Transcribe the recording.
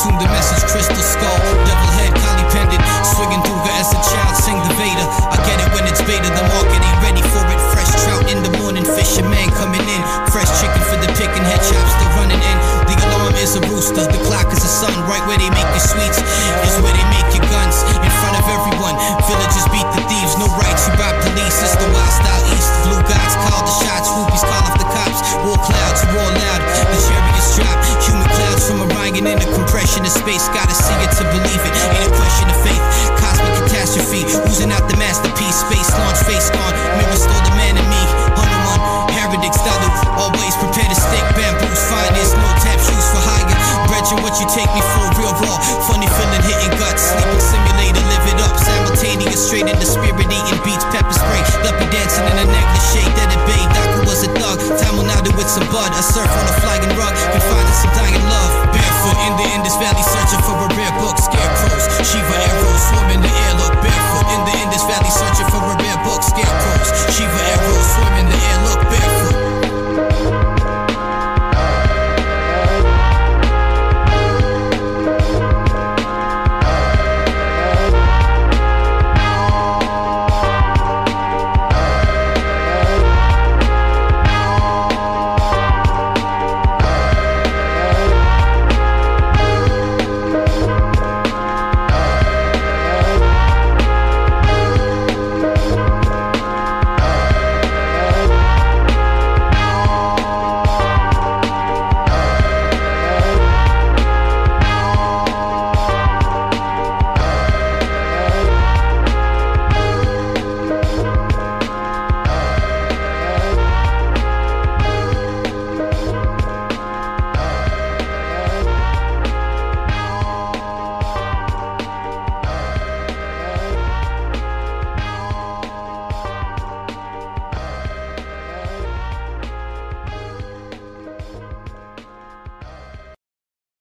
consume the message, crystal skull, devil head, collie pendant, swinging through as a child, sing the Vader. I get it when it's beta, the market ain't ready for it. Fresh trout in the morning, fisherman coming in, fresh chicken for the picking, head chops still running in. The alarm is a rooster, the clock is a sun, right where they make your sweets is where they make your guns, in front of everyone. Villagers beat the thieves, no rights, you rob police. It's the wild style east, blue gods call the shots, rubies call off the cops, war clouds, war loud, the chariots drop, human clouds from Orion in a compression of space. Gotta see it to believe it, ain't a question of faith. Cosmic catastrophe, oozing out the masterpiece. Space launch, face gone, mirror stole the man in me. Hanuman, heretics, Dalu, always prepare to stick bamboos. Finest, no tap shoes for hire. Brethren, what you take me for? Real raw, funny feeling, hitting guts. Sleeping simulator, live it up. Simultaneous, straight in the spirit, eating beats, pepper spray. Luppy dancing in a negligee, that at bay. Daku was a thug, time will now do with some bud. A surf on a flying rug, confined to some dying love. Barefoot in the Indus Valley.